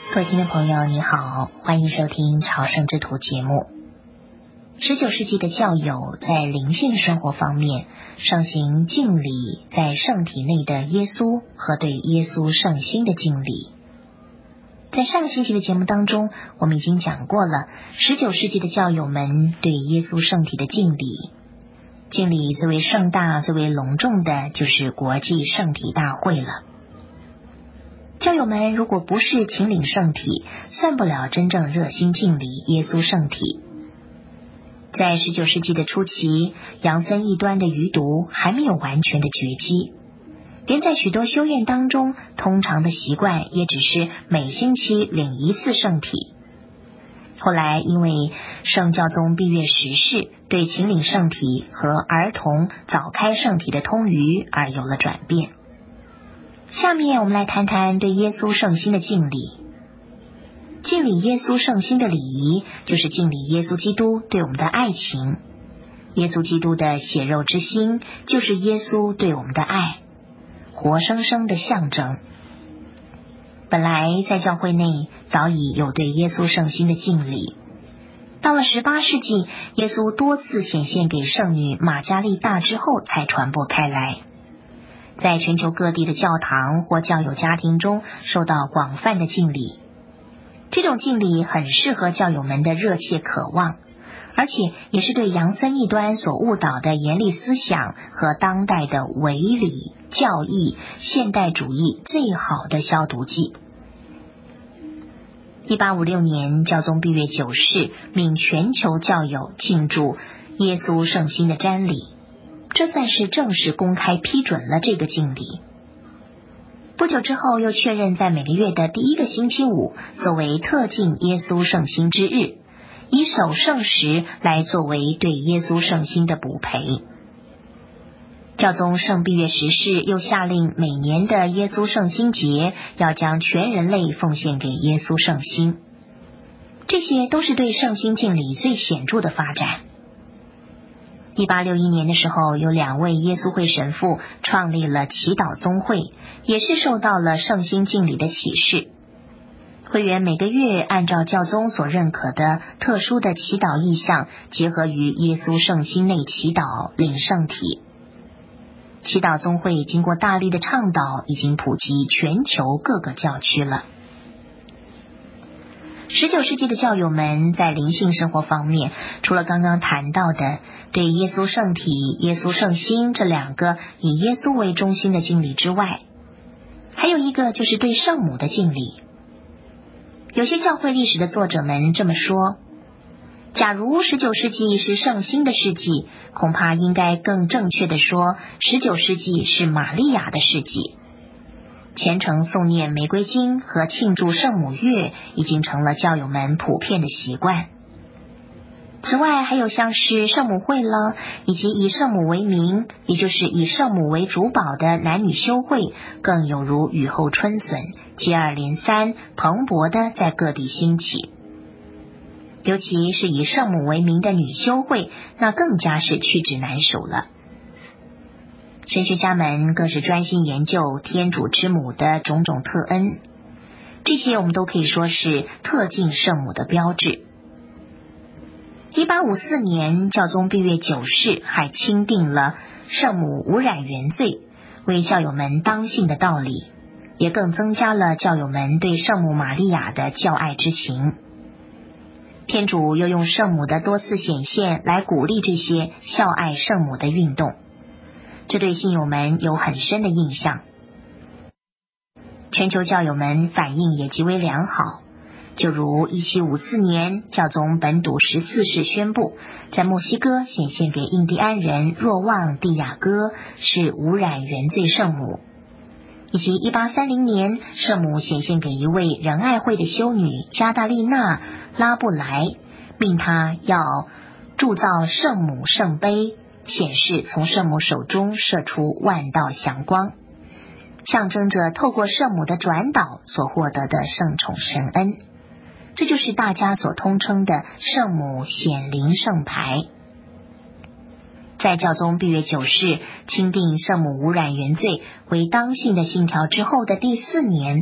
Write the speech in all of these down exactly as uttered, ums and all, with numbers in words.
各位听众朋友你好，欢迎收听朝圣之途节目。十九世纪的教友在灵性生活方面盛行敬礼在圣体内的耶稣和对耶稣圣心的敬礼。在上个星期的节目当中，我们已经讲过了十九世纪的教友们对耶稣圣体的敬礼。敬礼最为盛大最为隆重的就是国际圣体大会了。教友们如果不是请领圣体，算不了真正热心敬礼耶稣圣体。在十九世纪的初期，杨森异端的余毒还没有完全的绝迹，连在许多修院当中，通常的习惯也只是每星期领一次圣体。后来因为圣教宗闭月十世对请领圣体和儿童早开圣体的通谕而有了转变。下面我们来谈谈对耶稣圣心的敬礼。敬礼耶稣圣心的礼仪，就是敬礼耶稣基督对我们的爱情。耶稣基督的血肉之心，就是耶稣对我们的爱，活生生的象征。本来在教会内早已有对耶稣圣心的敬礼，到了十八世纪，耶稣多次显现给圣女玛加丽大之后才传播开来，在全球各地的教堂或教友家庭中受到广泛的敬礼。这种敬礼很适合教友们的热切渴望，而且也是对杨森异端所误导的严厉思想和当代的伪礼教义现代主义最好的消毒剂。一八五六年，教宗闭月九世命全球教友庆祝耶稣圣心的瞻礼，这算是正式公开批准了这个敬礼。不久之后又确认在每个月的第一个星期五作为特敬耶稣圣心之日，以守圣时来作为对耶稣圣心的补赔。教宗圣闭月十世又下令每年的耶稣圣心节要将全人类奉献给耶稣圣心，这些都是对圣心敬礼最显著的发展。一八六一年的时候，有两位耶稣会神父创立了祈祷宗会，也是受到了圣心敬礼的启示。会员每个月按照教宗所认可的特殊的祈祷意向，结合于耶稣圣心内祈祷领圣体。祈祷宗会经过大力的倡导，已经普及全球各个教区了。十九世纪的教友们在灵性生活方面，除了刚刚谈到的对耶稣圣体、耶稣圣心这两个以耶稣为中心的敬礼之外，还有一个就是对圣母的敬礼。有些教会历史的作者们这么说，假如十九世纪是圣心的世纪，恐怕应该更正确的说，十九世纪是玛利亚的世纪。虔诚诵念玫瑰经和庆祝圣母月已经成了教友们普遍的习惯。此外还有像是圣母会了，以及以圣母为名，也就是以圣母为主保的男女修会，更有如雨后春笋，接二连三蓬勃的在各地兴起。尤其是以圣母为名的女修会，那更加是屈指难数了。神学家们更是专心研究天主之母的种种特恩，这些我们都可以说是特敬圣母的标志。一八五四年，教宗闭月九世还钦定了圣母无染原罪，为教友们当信的道理，也更增加了教友们对圣母玛利亚的教爱之情。天主又用圣母的多次显现来鼓励这些孝爱圣母的运动，这对信友们有很深的印象。全球教友们反应也极为良好，就如一七五四年教宗本笃十四世宣布，在墨西哥显现给印第安人若望蒂亚哥是无染原罪圣母，以及一八三零年圣母显现给一位仁爱会的修女加大利娜拉布莱，命她要铸造圣母圣杯，显示从圣母手中射出万道祥光，象征着透过圣母的转导所获得的圣宠神恩。这就是大家所通称的圣母显灵圣牌。在教宗闭月九世钦定圣母无染原罪为当信的信条之后的第四年，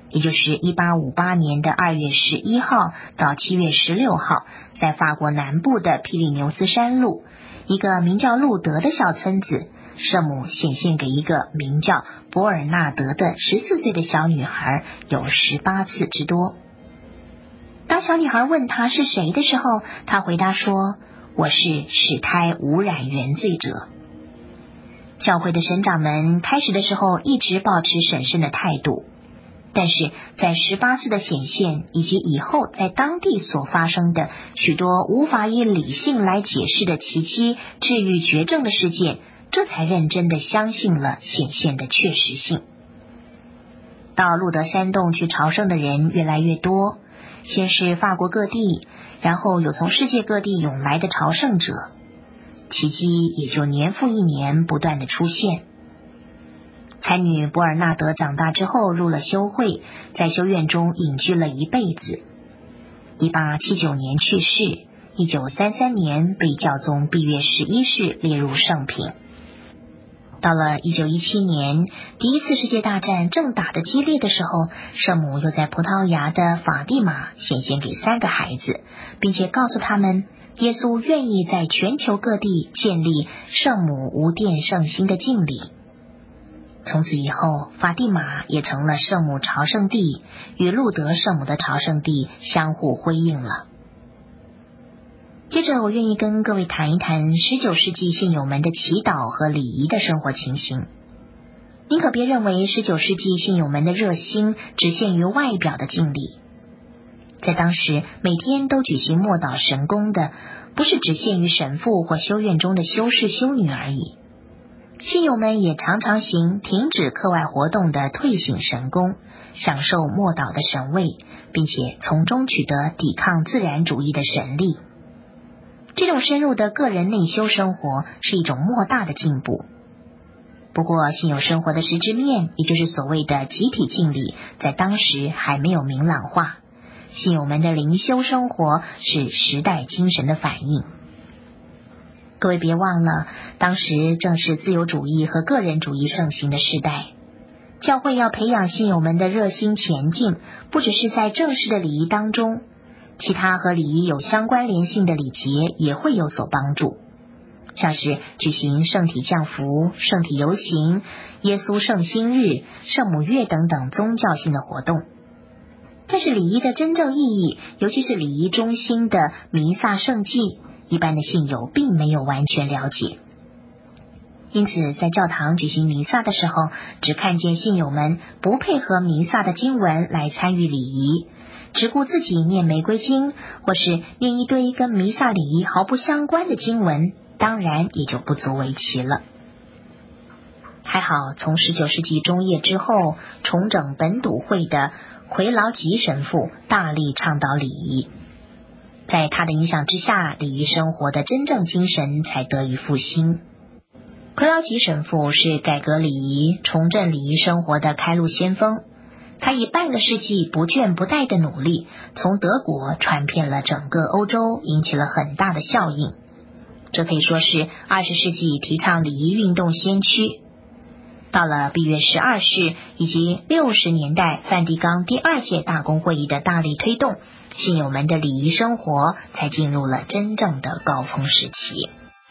也就是一八五八年的二月十一号到七月十六号，在法国南部的皮里牛斯山路，一个名叫路德的小村子，圣母显现给一个名叫博尔纳德的十四岁的小女孩，有十八次之多。当小女孩问她是谁的时候，她回答说：“我是使胎无染原罪者。”教会的神长们开始的时候一直保持审慎的态度，但是在十八次的显现以及以后在当地所发生的许多无法以理性来解释的奇迹、治愈绝症的事件，这才认真的相信了显现的确实性。到路德山洞去朝圣的人越来越多，先是法国各地，然后有从世界各地涌来的朝圣者，奇迹也就年复一年不断的出现。才女博尔纳德长大之后入了修会，在修院中隐居了一辈子。一八七九年去世，一九三三年被教宗闭月十一世列入圣品。到了一九一七年，第一次世界大战正打得激烈的时候，圣母又在葡萄牙的法蒂玛显现给三个孩子，并且告诉他们，耶稣愿意在全球各地建立圣母无玷圣心的敬礼。从此以后，法蒂玛也成了圣母朝圣地，与路德圣母的朝圣地相互辉映了。接着我愿意跟各位谈一谈十九世纪信友们的祈祷和礼仪的生活情形。您可别认为十九世纪信友们的热心只限于外表的敬礼。在当时，每天都举行默祷神功的，不是只限于神父或修院中的修士修女而已。信友们也常常行停止课外活动的退省神功，享受默祷的神位，并且从中取得抵抗自然主义的神力。这种深入的个人内修生活是一种莫大的进步。不过信友生活的实质面，也就是所谓的集体敬礼，在当时还没有明朗化。信友们的灵修生活是时代精神的反应。各位别忘了，当时正是自由主义和个人主义盛行的时代。教会要培养信友们的热心前进，不只是在正式的礼仪当中，其他和礼仪有相关联性的礼节也会有所帮助，像是举行圣体降福、圣体游行、耶稣圣心日、圣母月等等宗教性的活动。但是礼仪的真正意义，尤其是礼仪中心的弥撒圣祭，一般的信友并没有完全了解。因此在教堂举行弥撒的时候，只看见信友们不配合弥撒的经文来参与礼仪，只顾自己念玫瑰经，或是念一堆跟弥撒礼仪毫不相关的经文，当然也就不足为奇了。还好从十九世纪中叶之后，重整本笃会的奎劳吉神父大力倡导礼仪，在他的影响之下，礼仪生活的真正精神才得以复兴。奎劳吉神父是改革礼仪、重振礼仪生活的开路先锋，他以半个世纪不倦不怠的努力，从德国传遍了整个欧洲，引起了很大的效应。这可以说是二十世纪提倡礼仪运动先驱。到了闭月十二世以及六十年代梵蒂冈第二届大公会议的大力推动，信友们的礼仪生活才进入了真正的高峰时期。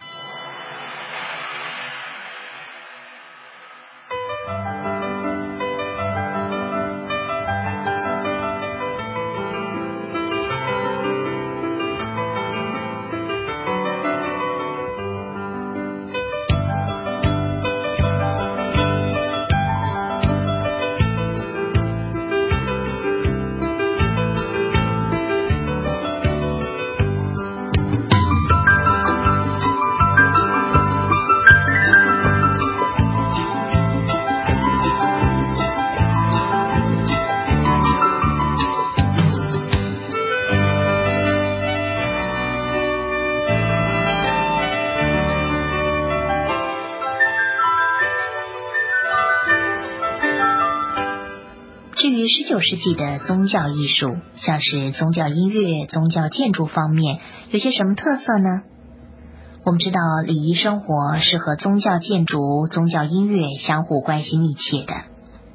至于十九世纪的宗教艺术，像是宗教音乐、宗教建筑方面，有些什么特色呢？我们知道礼仪生活是和宗教建筑、宗教音乐相互关系密切的。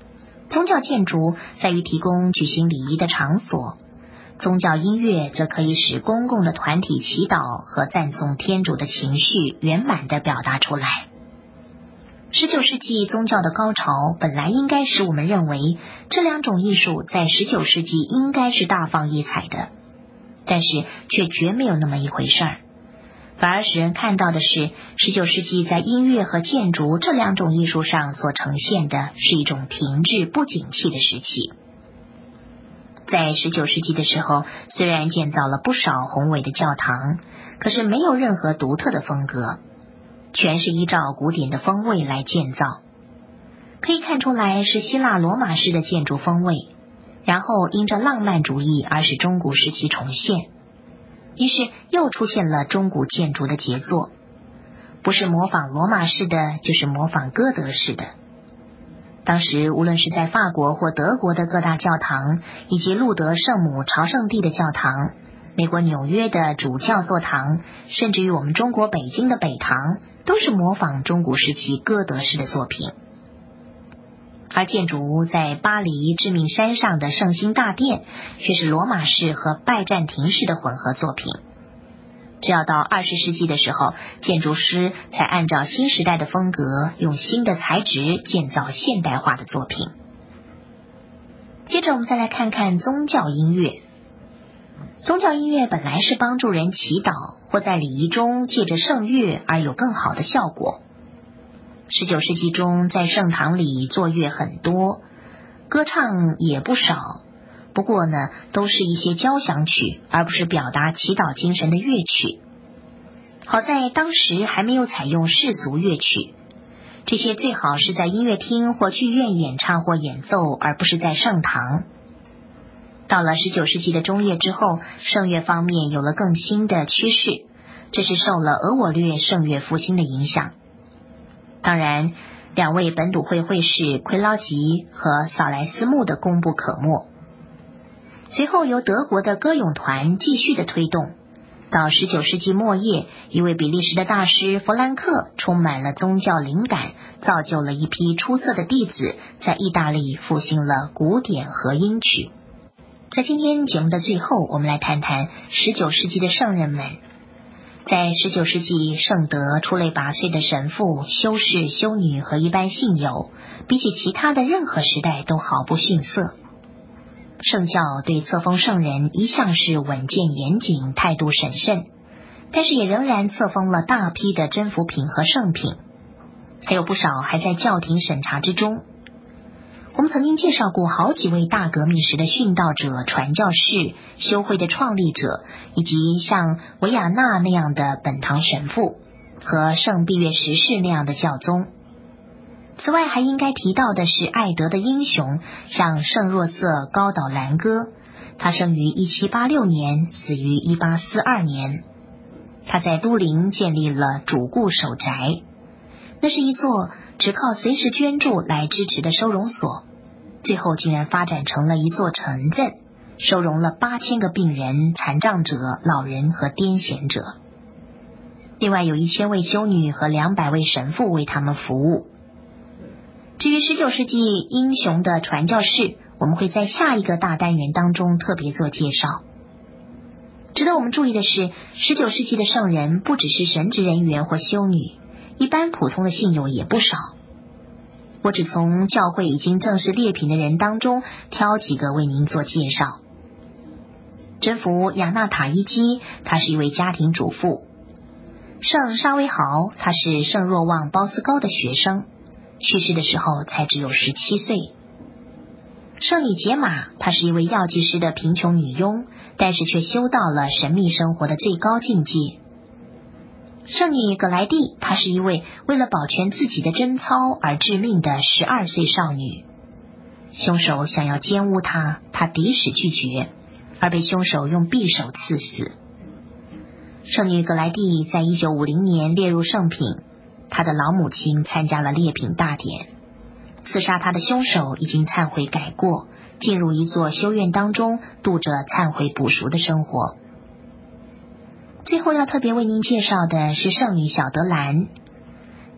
宗教建筑在于提供举行礼仪的场所，宗教音乐则可以使公共的团体祈祷和赞颂天主的情绪圆满地表达出来。十九世纪宗教的高潮本来应该使我们认为这两种艺术在十九世纪应该是大放异彩的，但是却绝没有那么一回事儿，反而使人看到的是十九世纪在音乐和建筑这两种艺术上所呈现的是一种停滞不景气的时期。在十九世纪的时候，虽然建造了不少宏伟的教堂，可是没有任何独特的风格，全是依照古典的风味来建造。可以看出来是希腊罗马式的建筑风味，然后因着浪漫主义而使中古时期重现，于是又出现了中古建筑的杰作，不是模仿罗马式的，就是模仿哥德式的。当时无论是在法国或德国的各大教堂，以及路德圣母朝圣地的教堂，美国纽约的主教座堂，甚至于我们中国北京的北堂，都是模仿中古时期哥德式的作品。而建筑在巴黎致命山上的圣心大殿却是罗马式和拜占庭式的混合作品。直要到二十世纪的时候，建筑师才按照新时代的风格，用新的材质建造现代化的作品。接着我们再来看看宗教音乐。宗教音乐本来是帮助人祈祷或在礼仪中借着圣乐而有更好的效果。十九世纪中，在圣堂里作乐很多，歌唱也不少，不过呢，都是一些交响曲，而不是表达祈祷精神的乐曲。好在当时还没有采用世俗乐曲，这些最好是在音乐厅或剧院演唱或演奏，而不是在圣堂。到了十九世纪的中叶之后，圣乐方面有了更新的趋势，这是受了俄我略圣乐复兴的影响。当然，两位本笃会会士奎劳吉和萨莱斯穆的功不可没。随后由德国的歌咏团继续的推动，到十九世纪末叶，一位比利时的大师弗兰克充满了宗教灵感，造就了一批出色的弟子，在意大利复兴了古典和音曲。在今天节目的最后，我们来谈谈十九世纪的圣人们。在十九世纪，圣德出类拔萃的神父、修士、修女和一般信友，比起其他的任何时代都毫不逊色。圣教对册封圣人一向是稳健严谨，态度审慎，但是也仍然册封了大批的真福品和圣品，还有不少还在教廷审查之中。我们曾经介绍过好几位大革命时的殉道者、传教士、修会的创立者，以及像维亚纳那样的本堂神父和圣毕月十世那样的教宗。此外还应该提到的是爱德的英雄，像圣若瑟高岛兰戈，他生于一七八六年，死于一八四二年。他在都灵建立了主顾守宅，那是一座只靠随时捐助来支持的收容所，最后竟然发展成了一座城镇，收容了八千个病人、残障者、老人和癫痫者。另外有一千位修女和两百位神父为他们服务。至于十九世纪英雄的传教士，我们会在下一个大单元当中特别做介绍。值得我们注意的是，十九世纪的圣人不只是神职人员或修女，一般普通的信友也不少。我只从教会已经正式列品的人当中挑几个为您做介绍。真福亚纳塔伊基，他是一位家庭主妇。圣沙维豪，他是圣若望鲍斯高的学生，去世的时候才只有十七岁。圣女杰玛，她是一位药剂师的贫穷女佣，但是却修到了神秘生活的最高境界。圣女葛莱蒂，她是一位为了保全自己的贞操而致命的十二岁少女。凶手想要奸污她，她抵死拒绝，而被凶手用匕首刺死。圣女葛莱蒂在一九五零年列入圣品，她的老母亲参加了列品大典。刺杀她的凶手已经忏悔改过，进入一座修院当中，度着忏悔补赎的生活。最后要特别为您介绍的是圣女小德兰。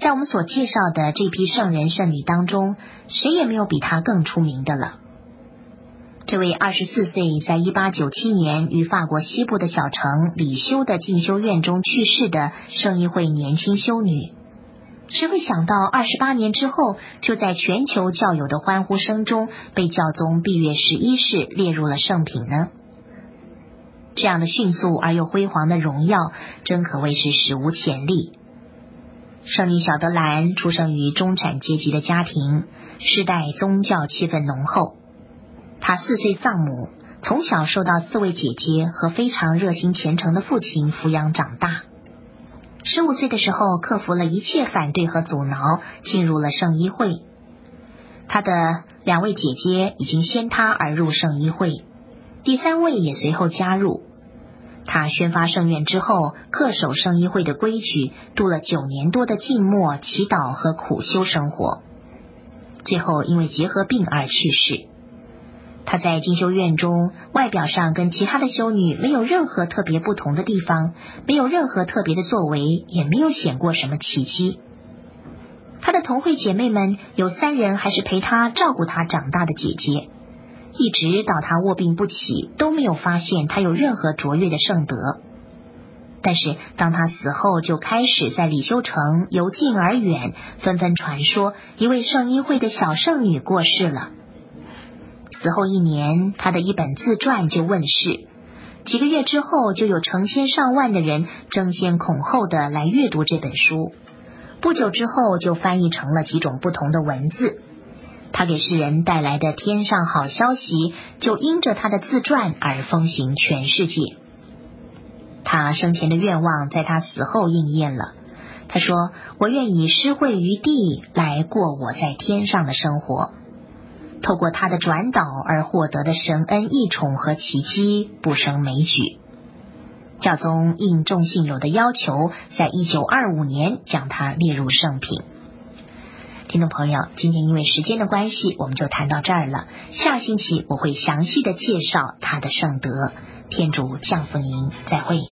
在我们所介绍的这批圣人圣女当中，谁也没有比他更出名的了。这位二十四岁，在一八九七年于法国西部的小城里修的进修院中去世的圣衣会年轻修女，谁会想到二十八年之后，就在全球教友的欢呼声中，被教宗闭月十一世列入了圣品呢？这样的迅速而又辉煌的荣耀，真可谓是史无前例。圣女小德兰出生于中产阶级的家庭，世代宗教气氛浓厚。她四岁丧母，从小受到四位姐姐和非常热心虔诚的父亲抚养长大。十五岁的时候，克服了一切反对和阻挠，进入了圣衣会。她的两位姐姐已经先她而入圣衣会，第三位也随后加入。她宣发圣愿之后，恪守圣衣会的规矩，度了九年多的静默、祈祷和苦修生活，最后因为结核病而去世。她在进修院中，外表上跟其他的修女没有任何特别不同的地方，没有任何特别的作为，也没有显过什么奇迹。她的同会姐妹们有三人还是陪她照顾她长大的姐姐，一直到她卧病不起，都没有发现她有任何卓越的圣德。但是当她死后，就开始在里修城由近而远纷纷传说一位圣衣会的小圣女过世了。死后一年，他的一本自传就问世，几个月之后，就有成千上万的人争先恐后的来阅读这本书。不久之后，就翻译成了几种不同的文字。他给世人带来的天上好消息，就因着他的自传而风行全世界。他生前的愿望在他死后应验了。他说：“我愿以施惠于地来过我在天上的生活。”透过他的转导而获得的神恩异宠和奇迹不胜枚举。教宗应众信友的要求，在一九二五年将他列入圣品。听众朋友，今天因为时间的关系，我们就谈到这儿了。下星期我会详细的介绍他的圣德。天主降福您，再会。